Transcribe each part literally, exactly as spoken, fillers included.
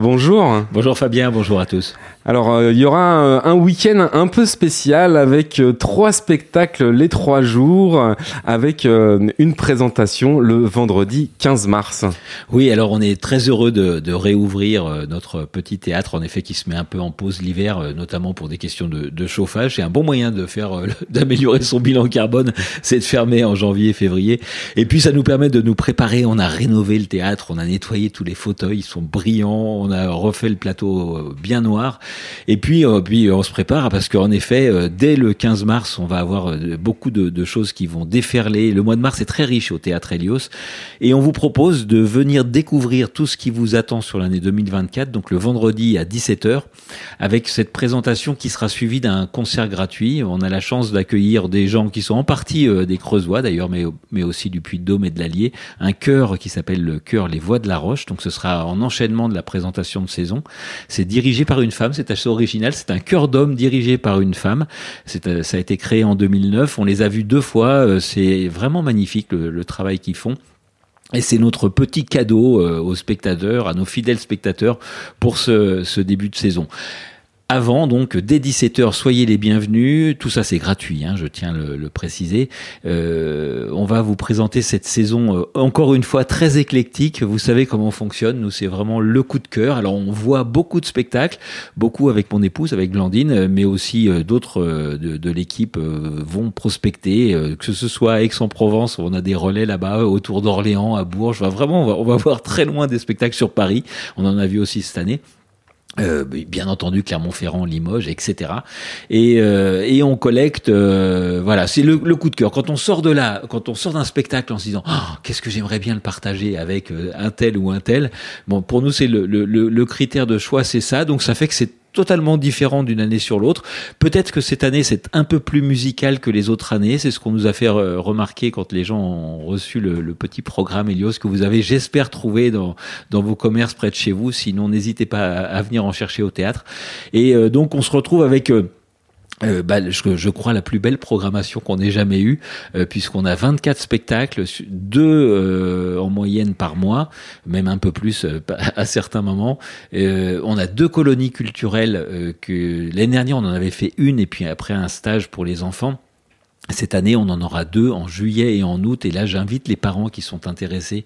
Bonjour. Bonjour Fabien, bonjour à tous. Alors, il euh, y aura euh, un week-end un peu spécial avec euh, trois spectacles les trois jours, euh, avec euh, une présentation le vendredi quinze mars. Oui, alors on est très heureux de, de réouvrir euh, notre petit théâtre, en effet, qui se met un peu en pause l'hiver, euh, notamment pour des questions de, de chauffage. C'est un bon moyen de faire, euh, d'améliorer son bilan carbone, c'est de fermer en janvier, février. Et puis ça nous permet de nous préparer. On a rénové le théâtre, on a nettoyé tous les fauteuils, ils sont brillants, on a refait le plateau bien noir. Et puis, euh, puis on se prépare parce qu'en effet, euh, dès le quinze mars, on va avoir euh, beaucoup de, de choses qui vont déferler. Le mois de mars est très riche au Théâtre Hélios et on vous propose de venir découvrir tout ce qui vous attend sur l'année deux mille vingt-quatre, donc le vendredi à dix-sept heures, avec cette présentation qui sera suivie d'un concert gratuit. On a la chance d'accueillir des gens qui sont en partie euh, des Creusois d'ailleurs, mais, mais aussi du Puy-de-Dôme et de l'Allier, un chœur qui s'appelle le chœur Les Voix de la Roche, donc ce sera en enchaînement de la présentation de saison. C'est dirigé par une femme, c'est assez original, c'est un chœur d'hommes dirigé par une femme. C'est, ça a été créé en deux mille neuf, on les a vus deux fois, c'est vraiment magnifique le, le travail qu'ils font. Et c'est notre petit cadeau aux spectateurs, à nos fidèles spectateurs pour ce, ce début de saison. Avant, donc, dès dix-sept heures, soyez les bienvenus. Tout ça, c'est gratuit, hein, je tiens à le, le préciser. Euh, on va vous présenter cette saison, euh, encore une fois, très éclectique. Vous savez comment on fonctionne. Nous, c'est vraiment le coup de cœur. Alors, on voit beaucoup de spectacles, beaucoup avec mon épouse, avec Blandine, mais aussi euh, d'autres euh, de, de l'équipe euh, vont prospecter, euh, que ce soit à Aix-en-Provence, on a des relais là-bas, autour d'Orléans, à Bourges. Enfin, vraiment, on va, on va voir très loin des spectacles sur Paris. On en a vu aussi cette année. Euh, bien entendu Clermont-Ferrand, Limoges, et cetera. Et, euh, et on collecte, euh, voilà, c'est le, le coup de cœur. Quand on sort de là, quand on sort d'un spectacle en se disant, oh, qu'est-ce que j'aimerais bien le partager avec un tel ou un tel. Bon, pour nous, c'est le, le, le critère de choix, c'est ça. Donc ça fait que c'est totalement différent d'une année sur l'autre. Peut-être que cette année, c'est un peu plus musical que les autres années. C'est ce qu'on nous a fait remarquer quand les gens ont reçu le, le petit programme Hélios que vous avez, j'espère, trouvé dans, dans vos commerces près de chez vous. Sinon, n'hésitez pas à, à venir en chercher au théâtre. Et euh, donc, on se retrouve avec... Euh, Euh, bah, je, je crois la plus belle programmation qu'on ait jamais eue, euh, puisqu'on a vingt-quatre spectacles, deux euh, en moyenne par mois, même un peu plus euh, à certains moments. Euh, on a deux colonies culturelles euh, que l'année dernière on en avait fait une et puis après un stage pour les enfants. Cette année, on en aura deux en juillet et en août. Et là, j'invite les parents qui sont intéressés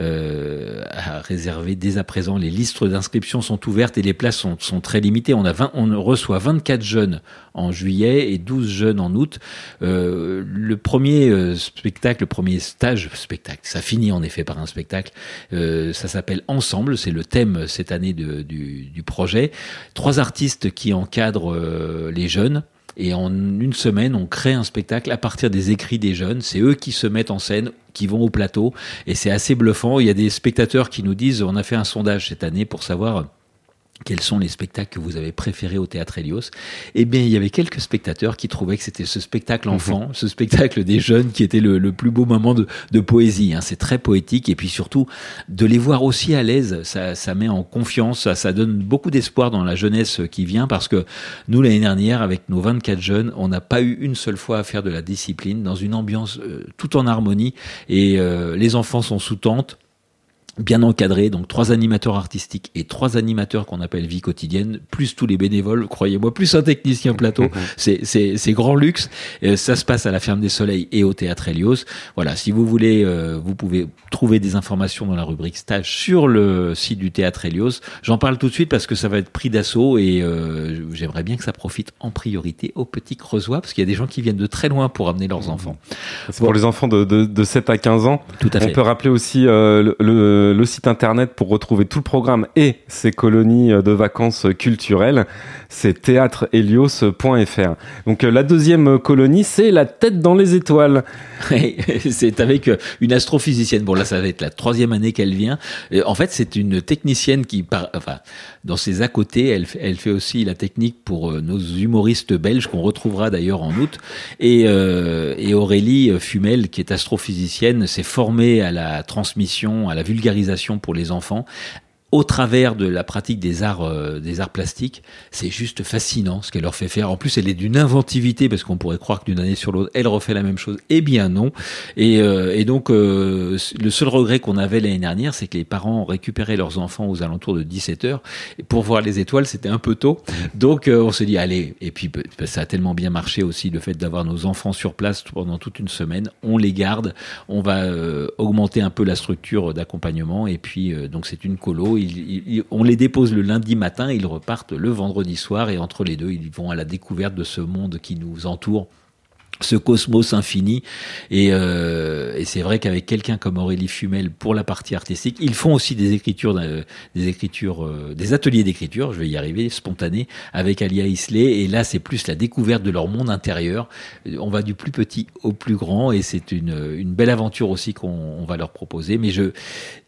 euh, à réserver dès à présent. Les listes d'inscription sont ouvertes et les places sont, sont très limitées. On a vingt, on reçoit vingt-quatre jeunes en juillet et douze jeunes en août. Euh, le premier euh, spectacle, le premier stage spectacle, ça finit en effet par un spectacle. Euh, ça s'appelle Ensemble. C'est le thème cette année de, du, du projet. Trois artistes qui encadrent euh, les jeunes. Et en une semaine, on crée un spectacle à partir des écrits des jeunes. C'est eux qui se mettent en scène, qui vont au plateau. Et c'est assez bluffant. Il y a des spectateurs qui nous disent, on a fait un sondage cette année pour savoir quels sont les spectacles que vous avez préférés au Théâtre Hélios. Eh bien, il y avait quelques spectateurs qui trouvaient que c'était ce spectacle enfant, mmh. ce spectacle des jeunes qui était le, le plus beau moment de, de poésie. Hein. C'est très poétique et puis surtout, de les voir aussi à l'aise, ça, ça met en confiance, ça, ça donne beaucoup d'espoir dans la jeunesse qui vient parce que nous, l'année dernière, avec nos vingt-quatre jeunes, on n'a pas eu une seule fois à faire de la discipline dans une ambiance euh, tout en harmonie et euh, les enfants sont sous tente. Bien encadré, donc trois animateurs artistiques et trois animateurs qu'on appelle vie quotidienne, plus tous les bénévoles, croyez-moi, plus un technicien plateau, c'est, c'est, c'est grand luxe. Euh, ça se passe à la Ferme des Soleils et au Théâtre Hélios. Voilà, si vous voulez, euh, vous pouvez trouver des informations dans la rubrique stage sur le site du Théâtre Hélios. J'en parle tout de suite parce que ça va être pris d'assaut et euh, j'aimerais bien que ça profite en priorité aux petits Creusois parce qu'il y a des gens qui viennent de très loin pour amener leurs enfants. C'est pour bon. Les enfants de, de, de sept à quinze ans. Tout à fait. On peut rappeler aussi euh, le, le le site internet pour retrouver tout le programme et ses colonies de vacances culturelles, c'est théâtre hélios point f r. Donc la deuxième colonie, c'est la tête dans les étoiles. C'est avec une astrophysicienne. Bon là, ça va être la troisième année qu'elle vient. En fait, c'est une technicienne qui, par... enfin, dans ses à côté, elle, elle fait aussi la technique pour nos humoristes belges qu'on retrouvera d'ailleurs en août. Et, euh, et Aurélie Fumel, qui est astrophysicienne, s'est formée à la transmission, à la vulgarisation pour les enfants. au travers de la pratique des arts, euh, des arts plastiques. C'est juste fascinant ce qu'elle leur fait faire. En plus, elle est d'une inventivité parce qu'on pourrait croire que d'une année sur l'autre, elle refait la même chose. Eh bien non. Et, euh, et donc, euh, le seul regret qu'on avait l'année dernière, c'est que les parents récupéraient leurs enfants aux alentours de dix-sept heures. Et pour voir les étoiles, c'était un peu tôt. Donc, euh, on s'est dit, allez. Et puis, ça a tellement bien marché aussi, le fait d'avoir nos enfants sur place pendant toute une semaine. On les garde. On va euh, augmenter un peu la structure d'accompagnement. Et puis, euh, donc, c'est une colo. Ils, ils, on les dépose le lundi matin, ils repartent le vendredi soir et entre les deux, ils vont à la découverte de ce monde qui nous entoure, ce cosmos infini. Et, euh, et c'est vrai qu'avec quelqu'un comme Aurélie Fumel pour la partie artistique, ils font aussi des écritures, euh, des écritures, euh, des ateliers d'écriture, je vais y arriver, spontanés, avec Alia Isley. Et là, c'est plus la découverte de leur monde intérieur. On va du plus petit au plus grand et c'est une, une belle aventure aussi qu'on on va leur proposer. Mais je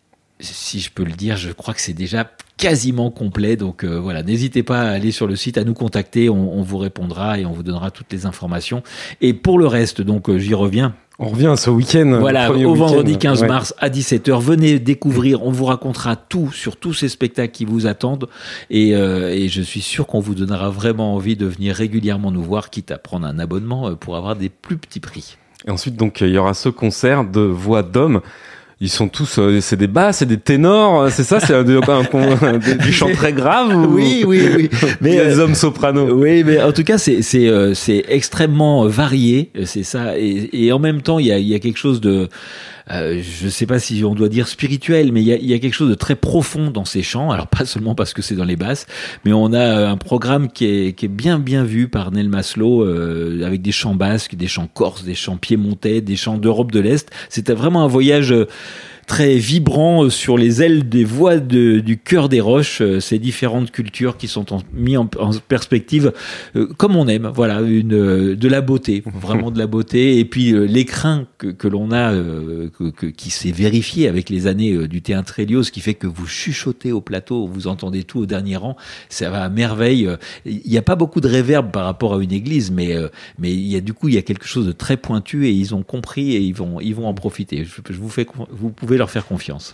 si je peux le dire, je crois que c'est déjà quasiment complet. Donc euh, voilà, n'hésitez pas à aller sur le site, à nous contacter, on, on vous répondra et on vous donnera toutes les informations. Et pour le reste, donc euh, j'y reviens. On revient ce week-end. Voilà, au week-end. vendredi quinze ouais. mars à dix-sept heures. Venez découvrir, on vous racontera tout sur tous ces spectacles qui vous attendent. Et, euh, et je suis sûr qu'on vous donnera vraiment envie de venir régulièrement nous voir, quitte à prendre un abonnement pour avoir des plus petits prix. Et ensuite, donc, il y aura ce concert de voix d'hommes. Ils sont tous, euh, c'est des basses, c'est des ténors, c'est ça, c'est un, un, un, du chant très grave. Ou... Oui, oui, oui. Mais des euh, hommes sopranos. Oui, mais en tout cas, c'est c'est euh, c'est extrêmement varié, c'est ça. Et, et en même temps, il y a il y a quelque chose de Euh, je ne sais pas si on doit dire spirituel, mais il y a, il y a quelque chose de très profond dans ces chants. Alors pas seulement parce que c'est dans les basses, mais on a un programme qui est, qui est bien bien vu par Nel Maslow, euh, avec des chants basques, des chants corses, des chants piémontais, des chants d'Europe de l'Est. C'était vraiment un voyage très vibrant sur les ailes des voix de, du cœur des roches, ces différentes cultures qui sont en, mis en, en perspective euh, comme on aime, voilà, une, de la beauté, vraiment de la beauté, et puis euh, l'écrin que, que l'on a, euh, que, que, qui s'est vérifié avec les années euh, du théâtre Hélios, ce qui fait que vous chuchotez au plateau, vous entendez tout au dernier rang, ça va à merveille. Il n'y a pas beaucoup de réverb par rapport à une église, mais, euh, mais il y a, du coup, il y a quelque chose de très pointu et ils ont compris et ils vont, ils vont en profiter. Je, je vous fais, vous pouvez leur faire confiance.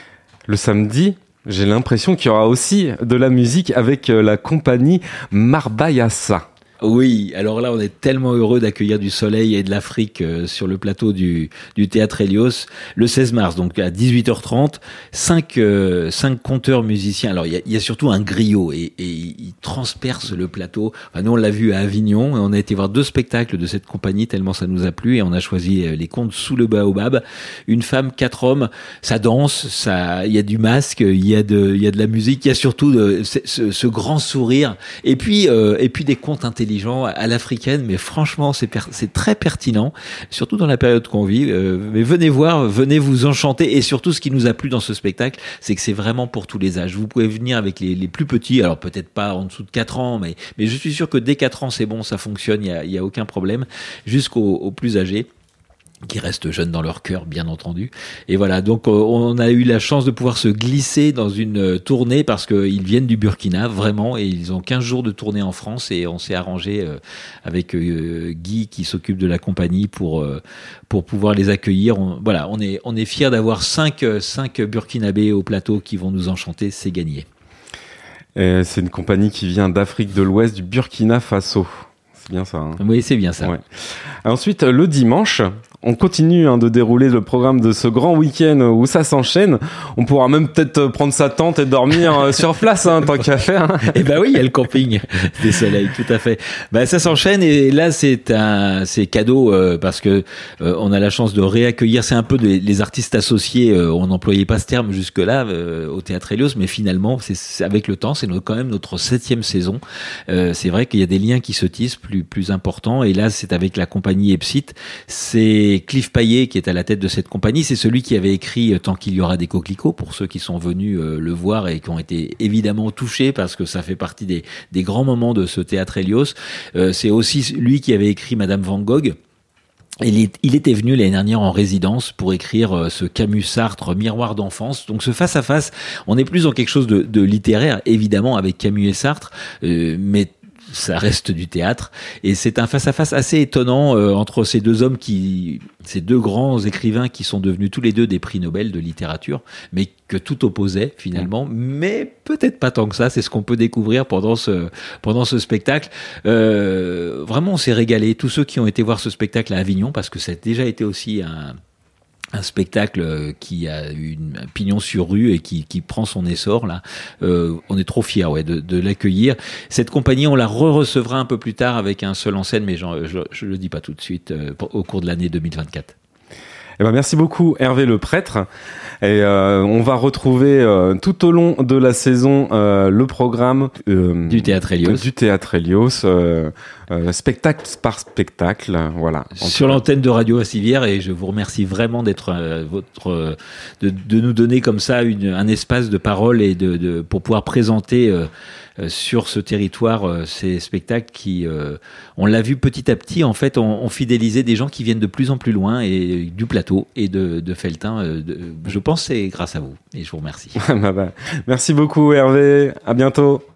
Le samedi, j'ai l'impression qu'il y aura aussi de la musique avec la compagnie Marbayassa. Oui, alors là, on est tellement heureux d'accueillir du soleil et de l'Afrique euh, sur le plateau du, du Théâtre Hélios le seize mars, donc à dix-huit heures trente. Cinq, euh, cinq conteurs musiciens. Alors, il y a, y a surtout un griot et, et il transperce le plateau. Enfin, nous, on l'a vu à Avignon et on a été voir deux spectacles de cette compagnie tellement ça nous a plu et on a choisi les contes sous le baobab. Une femme, quatre hommes, ça danse, ça, il y a du masque, il y a de, il y a de la musique, il y a surtout de, ce, ce, ce grand sourire et puis, euh, et puis des contes intelligents à l'africaine, mais franchement c'est, per- c'est très pertinent, surtout dans la période qu'on vit. Euh, mais venez voir, venez vous enchanter, et surtout ce qui nous a plu dans ce spectacle, c'est que c'est vraiment pour tous les âges. Vous pouvez venir avec les, les plus petits, alors peut-être pas en dessous de quatre ans, mais, mais je suis sûr que dès quatre ans c'est bon, ça fonctionne, il y a, il y a aucun problème, jusqu'aux aux plus âgés, qui restent jeunes dans leur cœur, bien entendu. Et voilà, donc euh, on a eu la chance de pouvoir se glisser dans une euh, tournée parce qu'ils viennent du Burkina, vraiment, et ils ont quinze jours de tournée en France, et on s'est arrangé euh, avec euh, Guy qui s'occupe de la compagnie pour euh, pour pouvoir les accueillir. On, voilà, on est on est fiers d'avoir cinq cinq Burkinabés au plateau qui vont nous enchanter, c'est gagné. Et c'est une compagnie qui vient d'Afrique de l'Ouest, du Burkina Faso. C'est bien ça. Hein. Oui, c'est bien ça. Ouais. Ensuite, le dimanche, on continue hein, de dérouler le programme de ce grand week-end où ça s'enchaîne. On pourra même peut-être prendre sa tente et dormir sur place, hein, tant qu'à faire. Hein. Eh ben oui, il y a le camping des soleils, tout à fait. Ben ça s'enchaîne, et là c'est un c'est cadeau euh, parce que euh, on a la chance de réaccueillir. C'est un peu des, les artistes associés. Euh, on n'employait pas ce terme jusque-là euh, au Théâtre Hélios, mais finalement, c'est, c'est avec le temps, c'est notre, quand même notre septième saison. Euh, c'est vrai qu'il y a des liens qui se tissent plus plus importants, et là c'est avec la compagnie Epsit. C'est Cliff Payet qui est à la tête de cette compagnie. C'est celui qui avait écrit Tant qu'il y aura des coquelicots, pour ceux qui sont venus euh, le voir et qui ont été évidemment touchés parce que ça fait partie des, des grands moments de ce Théâtre Hélios. Euh, c'est aussi lui qui avait écrit Madame Van Gogh. Il, est, il était venu l'année dernière en résidence pour écrire euh, ce Camus-Sartre Miroir d'enfance. Donc ce face-à-face, on est plus dans quelque chose de, de littéraire, évidemment, avec Camus et Sartre, euh, mais ça reste du théâtre. Et c'est un face-à-face assez étonnant euh, entre ces deux hommes qui, ces deux grands écrivains qui sont devenus tous les deux des prix Nobel de littérature, mais que tout opposait finalement, mais peut-être pas tant que ça. C'est ce qu'on peut découvrir pendant ce pendant ce spectacle. Euh, vraiment, on s'est régalé. Tous ceux qui ont été voir ce spectacle à Avignon, parce que ça a déjà été aussi un un spectacle qui a une, un pignon sur rue et qui, qui prend son essor là. Euh, on est trop fiers ouais, de, de l'accueillir. Cette compagnie, on la re-recevra un peu plus tard avec un seul en scène, mais je, je, je le dis pas tout de suite, euh, au cours de l'année deux mille vingt-quatre. Eh ben, merci beaucoup Hervé Le Prêtre. Et euh, on va retrouver euh, tout au long de la saison euh, le programme euh, du Théâtre Hélios, du Théâtre Hélios, euh, euh, spectacle par spectacle, voilà. Sur l'antenne de Radio Assivière, et je vous remercie vraiment d'être euh, votre euh, de, de nous donner comme ça une, un espace de parole et de, de pour pouvoir présenter euh, euh, sur ce territoire euh, ces spectacles qui, euh, on l'a vu petit à petit, en fait, on, on fidélisait des gens qui viennent de plus en plus loin et du plateau et de, de Felletin. Euh, de, je pense que c'est grâce à vous et je vous remercie. Merci beaucoup Hervé, à bientôt.